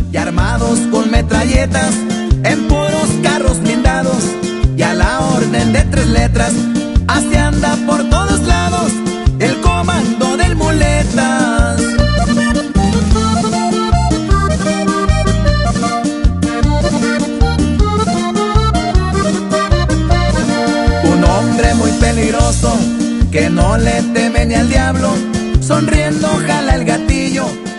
y armados con metralletas, en puros carros blindados, y a la orden de 3 letras, así anda por todos lados el comando del Muletas. Un hombre muy peligroso que no le teme ni al diablo, sonriendo jala el gatillo